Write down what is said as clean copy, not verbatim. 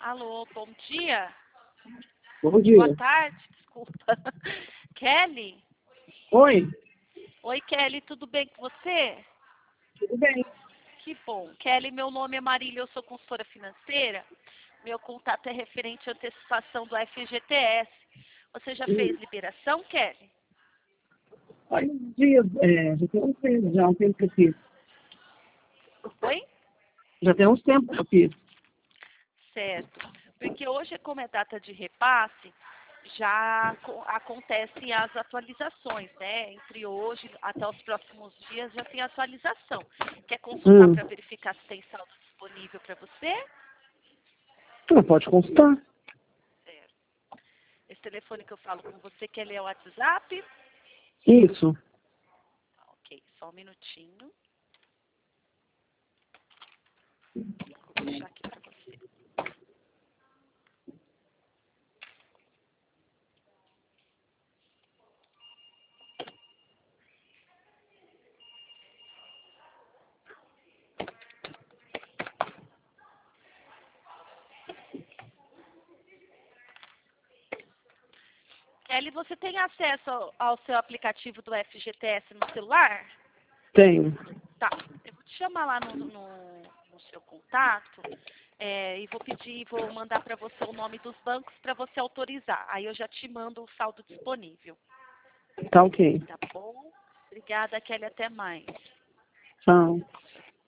Alô, bom dia? Bom dia. Boa tarde, desculpa. Kelly? Oi, Oi, Kelly, tudo bem com você? tudo bem? Que bom. Kelly, meu nome é Marília, eu sou consultora financeira. Meu contato é referente à antecipação do FGTS. Você já fez liberação, Kelly? Faz uns dias, já tem uns tempos, já um tempo que eu fiz. Oi? Já tem uns tempos que eu fiz. Certo. Porque hoje, como é data de repasse, já acontecem as atualizações, né? Entre hoje até os próximos dias já tem atualização. Quer consultar para verificar se tem saldo disponível para você? Pode consultar. Certo. Esse telefone que eu falo com você, que ele é o WhatsApp? Isso. Ok, só um minutinho. Vou deixar aqui para você. Kelly, você tem acesso ao seu aplicativo do FGTS no celular? Tenho. Tá, eu vou te chamar lá no seu contato e vou mandar para você o nome dos bancos para você autorizar. Aí eu já te mando o saldo disponível. Tá ok. Tá bom? Obrigada, Kelly. Até mais. Tchau.